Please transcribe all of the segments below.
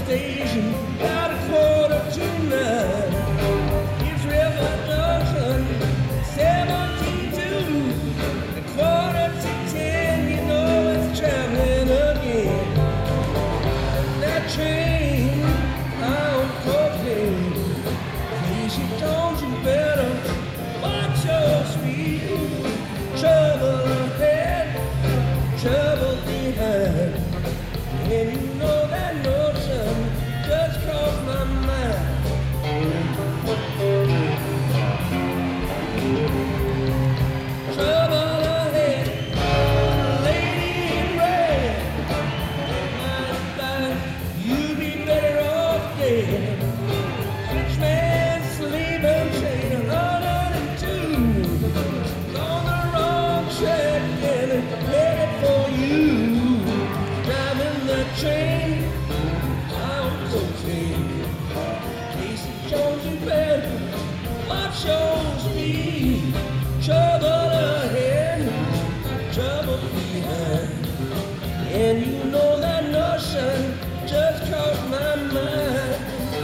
station about 8:45. It's River Junction, 72. 9:45, you know it's traveling again. That train out Cocaine, Casey Jones, you better watch your speed. Trouble ahead, trouble behind. And you know that notion just crossed my mind. Trouble ahead, lady in red. You'd be better off dead. Rich man sleeping, train 102. On the wrong track and it's headed for you. Driving the train out Cocaine. Casey Jones, you better watch your speed. Trouble ahead, trouble behind. And you know that notion just crossed my mind.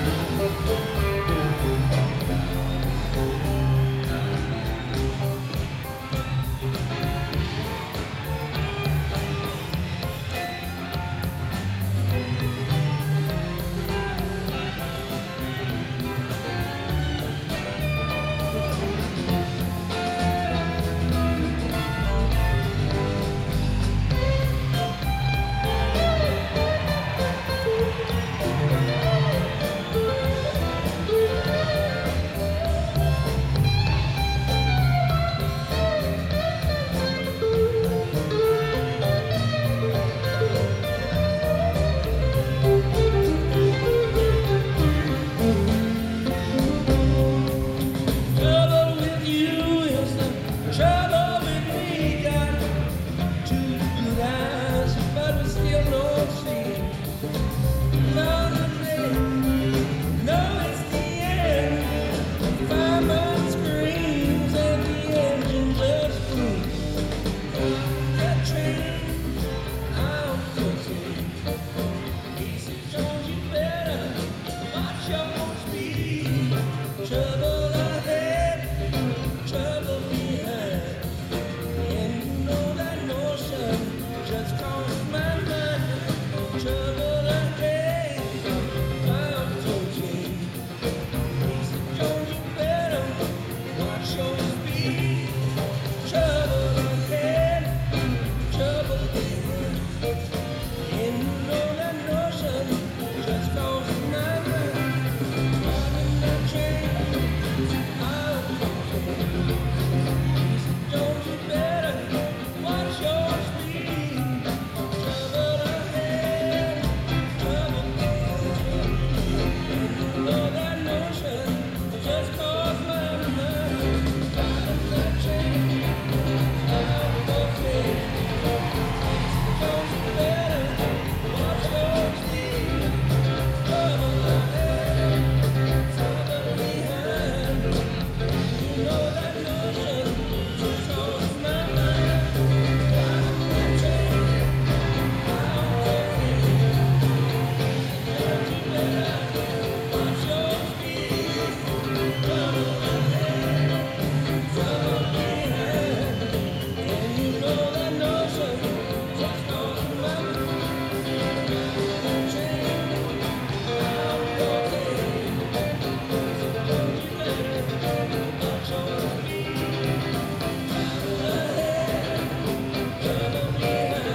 Trouble with you is the trouble with me. Got two good eyes, but we still don't see. No, it's the end. Fireman screams and the engine just screams. That train out Cocaine. Casey Jones, you better watch your speed. Trouble ahead, trouble behind. And you know that notion just crossed my mind. Trouble ahead, out Cocaine. Casey Jones, you better watch your speed. Trouble ahead, trouble behind. And you know that notion just crossed my mind. Driving that train out Cocaine. Casey Jones, you better watch your speed. Trouble ahead, trouble behind. And you know that notion just crossed my mind. Driving that train out Cocaine. Casey Jones, you better watch your speed. Trouble ahead, trouble behind. You know that notion just crossed my mind. Driving that train out Cocaine. Casey Jones, you better watch your speed. Trouble ahead, trouble behind. And you know that notion just crossed my mind. Driving that train out Cocaine. Casey Jones, you better watch your speed. Trouble ahead, trouble behind.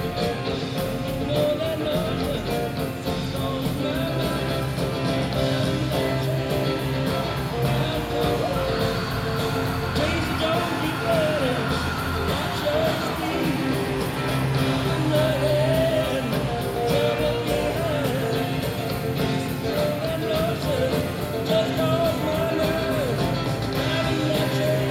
You know that notion just crossed my mind. Driving that train out Cocaine. Casey Jones, you better watch your speed. Driving ahead, trouble behind. You know that notion just crossed my mind. Driving that train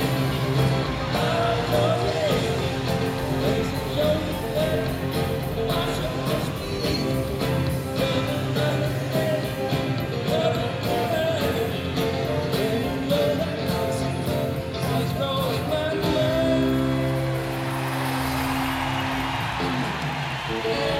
out Cocaine. Casey Jones, you better watch your speed. Driving ahead, trouble behind. And you know that notion just crossed my mind.